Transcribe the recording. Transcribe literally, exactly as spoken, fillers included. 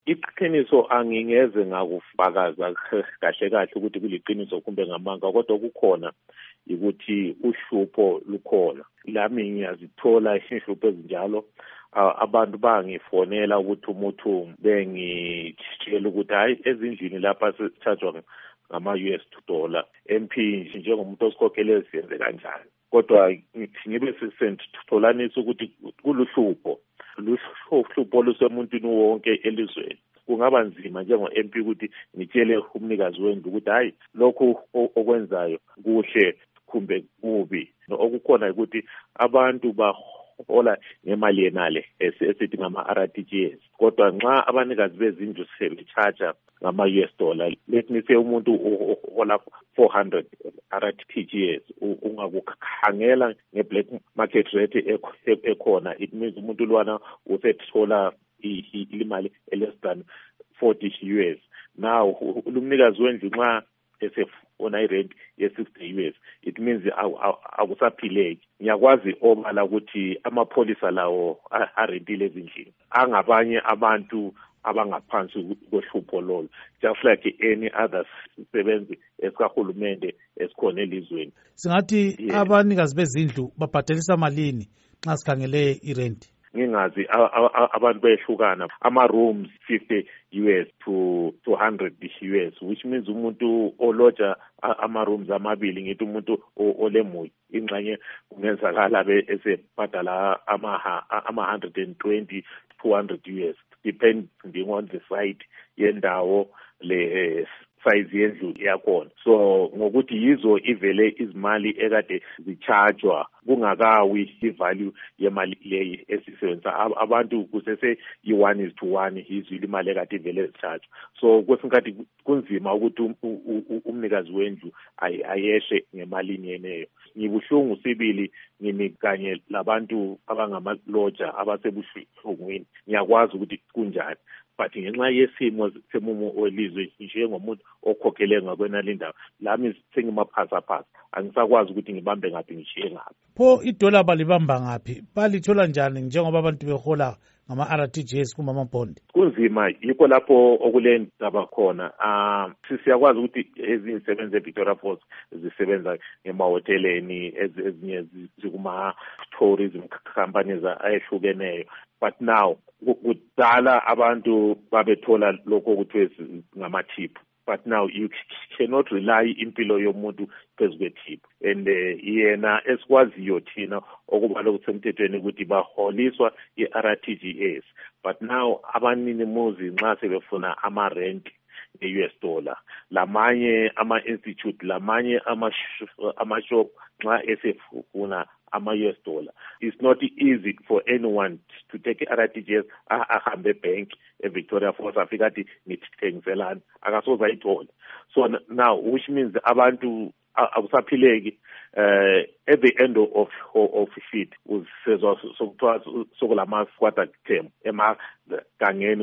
Iqiniso angingeze ngakufakaza kahle kahle ukuthi kuliqiniso kumbe ngamanga, kodwa kukhona ukuthi uhlupho lukhona. Lami ngiyazithola inhlupho ezinjalo. Abantu bangifonela ukuthi umuntu bengitshela ukuthi hayi ezindlini lapha sithathwa ngama-U S dollar M P njengomuntu osikhokhele siyenze kanjani. Kodwa ngithi ngibe sesitholanisa ukuthi kuluhlupho luhlupho lusemuntwini wonke elizweni. Kungaba nzima njengo-M P ukuthi ngitshele umnikazi wendlu ukuthi hayi lokhu okwenzayo kuhle kumbe kubi. Okukhona ukuthi abantu bahola ngemali yenale esithi ngama-R T G S, kodwa nxa abanikazi bezindlu sebechaja ngama-U S dollar, let me say umuntu uhola four hundred R T G S, ungakukhangela nge-black market rate ekhona, it means umuntu lwana usethola imali less than forty U S. Now umnikazi wendlu nxa esefuna irent ye-sixty U S, it means akusaphileki. Ngiyakwazi obala ukuthi amapholisa lawo arentile ezindlini angabanye abantu abangaphansi kohlupho lolo, just like any other sebenzi esikahulumende esikhona elizweni. Singathi yeah. Abanikazi bezindlu babhadelisa malini nxa sikhangele irent? Ngingazi abantu behlukana. Ama-rooms fifty U S to two hundred U S, which means umuntu oloja ama-rooms amabili, ngithi umuntu olemuyi ingxenye kungenzakala esebhadala ama-one hundred twenty, two hundred U S, depending on the site yendawo le size yendlu yakhona. So ngokuthi yizo ivele izimali ekade zichajwa kungakawi ivalue yemali leyi esisebenzisa abantu kusese yi-one is to one izwi imali ekade ivele zichajwa. So kwesinkathi kunzima ukuthi umnikazi wendlu ayeshe ngemalini yeneyo. Ngibuhlungu sibili ngimi kanye labantu abangamaloja abasebuhlungwini. Ngiyakwazi ukuthi kunjani, but ngenxa yesimo semumo welizwe njengomuntu okhokhele ngakwenali ndawo, lami sengimaphasa-phasa, angisakwazi ukuthi ngibambe ngaphi ngishiye ngaphi. Pho idola balibamba ngaphi? Balithola njani njengoba abantu behola ngama-R T G S kuma amabhondi? Kunzima, yikho lapho okule ndaba khona. Um siyakwazi ukuthi ezinye zisebenza eVictoria Falls zisebenza ngemahoteleni, ezinye zikuma-tourism companies ayehlukeneyo. But now kudala abantu babethola lokho kuthiwe ngama-tip. But now you cannot rely impilo yomuntu phezu kwetip. And yena esikwaziyo thina okubala kusemthethweni ukuthi baholiswa i-R T G S. But now abanini muzi nxa sebefuna ama-rent e-U S dollar, lamanye ama-institute, lamanye ama-shop nxa esefuna ama-U S dollar. It's not easy for anyone to take a-R T G S ahambe bank eVictoria Falls afika athi ngithengiselana, akasoze ayithole. So now, which means abantu akusaphileki. Uh, at the end of of it, sezwa sokuthiwa sokulama quarter term emagangeni